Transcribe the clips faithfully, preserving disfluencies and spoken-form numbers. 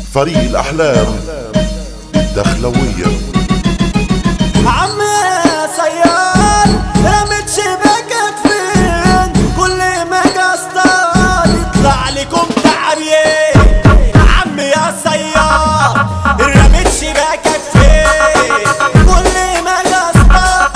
فريق الأحلام الدخلوية. عم صياد رمت شباكك فين؟ كل ما قصدان يطلع لكم تعبين. عم يا صياد رمت شباكك فين؟ كل ما قصدان.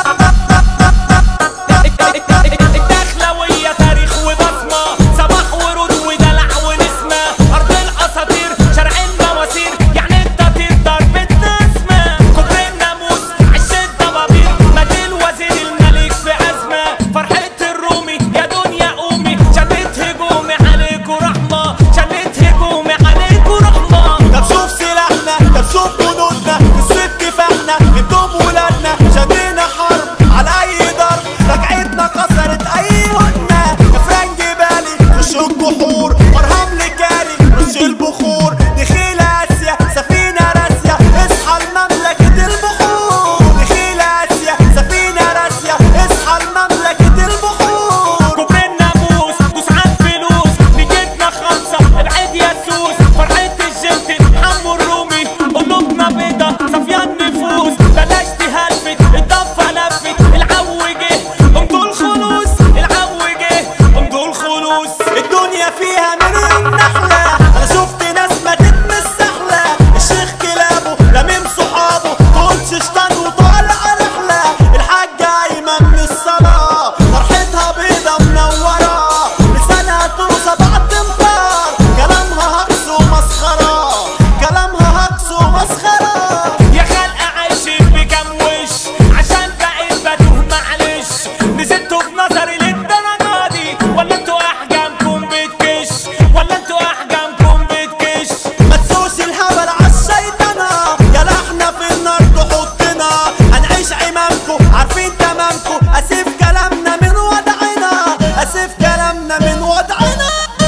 الدخلوية تاريخ وبصمة، صباح ورود ودلع ونسمة، أرض الأساطير شارع المواسير، يعني انت تقدر بالنسمة. كبر الناموس عش الضبابير، مات الوزير الملك في أزمة. فرحة الرومي يا دنيا قومي، شلت هجومي عليكوا رحمة، شلت هجومي عليكوا رحمة. طب شوف سلاحنا، طب شوف جنودنا، الصيد كفاحنا، انتم ولادنا. شدينا حرب على أي ضرب، رجعتنا كسرت أي هدنة. افران جبالي خش الجحور، مرهم لكالي رش البخور. دخيل آسيا سفينة راسية، اصحى لمملكة البحور. دخيل آسيا سفينة راسية، اصحى لمملكة البحور. كبر الناموس دوس عالفلوس، نجيبنا خمسة ابعد يا سوس. فرحة الجلد حمو الرومي، قلوبنا بيضة صافية النفوس. بلاش تهلفت الضفة لفت، العو جه امضوا الخلوص، العو جه امضوا الخلوص. الدنيا فيها مليون نحلة، أنا شفت ناس ماتت من السحلة. الشيخ كلابه لميم صحابه، تقولش شطان وطالع رحلة. الحاجة قايمة من الصلاة، فرحتها بيضة منورة. لسانها تروسة بعد امطار، كلامها هجص ومسخرة، كلامها هجص ومسخرة. يا خلقة عايشين بكام وش، عشان بقيت بتوه معلش. نزلتوا بنظري للدرجة دي، ولا انتوا احجامكم بتكش، ولا انتوا احجامكم بتكش. ما تسوش الهبل عالشيطنة، يا احنا في النار تحطنا. هنعيش عمامكو عارفين تمامكو، اسف كلامنا من وضعنا، اسف كلامنا من وضعنا.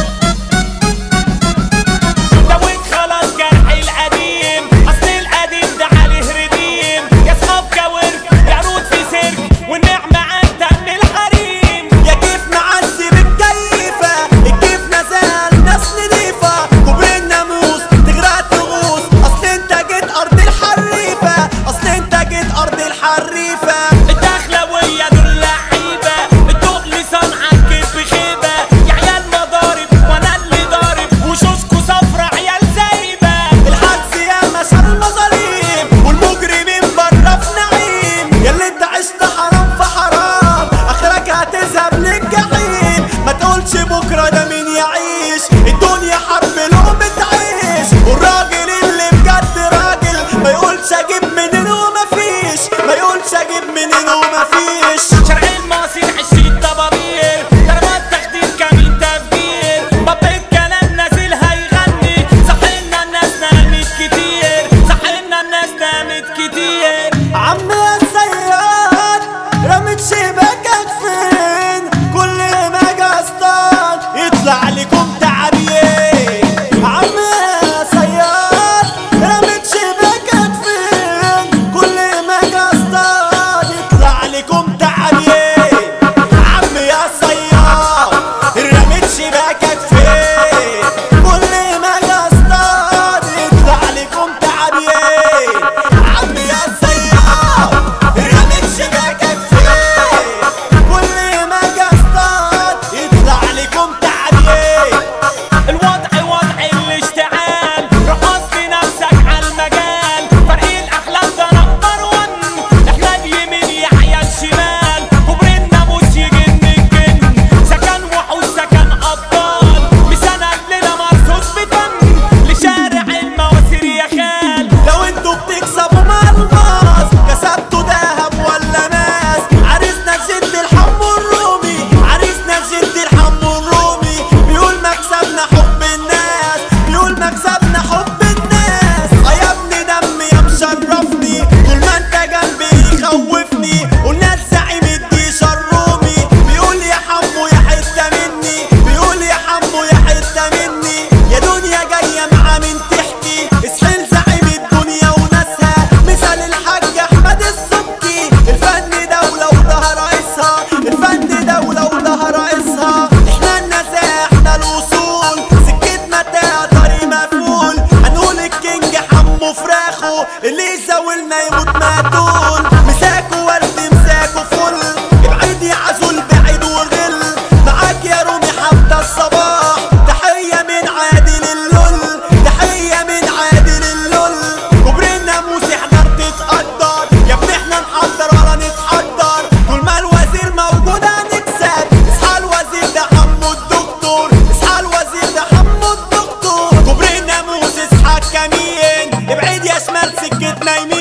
دويت خلاص جرحي القديم، اصل القديم ده عليه رديم. يا صحاب كورك يا عروض في سيرك، والنعمة عندها من الحريم. يا كيف معزي بالكيفة، الكيف نزال ناس نضيفة. كبر الناموس تغرق تغوص، اصل انت جيت ارض الحريفة، اصل انت جيت ارض الحريفة. الدخلوية دول لعيبة، التقل صنعك بخيبة. يا عيال مضارب وانا اللي ضارب، وشوشكوا صفرا عيال زايبة. الحبس يا مشهر المظاليم، والمجرمين برا في نعيم. ياللي انت عشت حرام في حرام، اخرك هتذهب للجحيم. ما تقولش بكره ده مين يعيش، الدنيا حرب لقمة عيش. والراجل اللي بجد راجل ما يقولش اجيب منين ومفيش، ما يقولش اجيب منين ومفيش. شارع المواسير عشرين ضبابير، ضربات تخدير كمين تفجير. باب الكلام نازل هيغني، صحينا الناس نامت كتير، صحينا الناس نامت كتير. عم يا صياد رمت شباكك فين؟ كل ما قصدان يطلع لكم تعبين. عم يا صياد رمت شباكك فين؟ كل ما قصدان يطلع لكم تعبين. عم يا صياد رمت شباكك فين؟ كل ما قصدان يطلع لكم تعبين. عم يا صياد رمت شباكك فين؟ كل ما قصدان يطلع لكم تعبين. الوضع وضع الاشتعال، رقص لنفسك عالمجال. فريق الأحلام ده نمبر ون، احنا اليمين يحيى الشمال. كبر الناموس يجن الجن، سكن وحوش سكن أبطال. مسانا الليلة مرصوص بفن، لشارع المواسير يا خال. لو انتوا بتكسبوا ملماس، كسبتوا دهب ولا ناس. عريسنا جد الحمو الرومي، عريسنا جد الحمو الرومي. بيقول مكسبنا حب الناس، بيقول مكسبنا حب الناس. اه يا ابني دمي يا مشرفني، طول ما انت جنبي يخوفني. والناس زعيم الجيش الرومي، بيقول يا حمو يا حتة مني، بيقول يا حمو يا حتة مني. يا دنيا جاية مع من تحكي، اسحل زعيم الدنيا وناسها. مثال الحاج احمد السبكي، الفن دولة وده رئيسها، الفن دولة وده رئيسها. احنا النزاهة احنا الوصول، سكتنا ده طريق مقفول. هنقول يمين ابعد يا شمال سكتنا يمين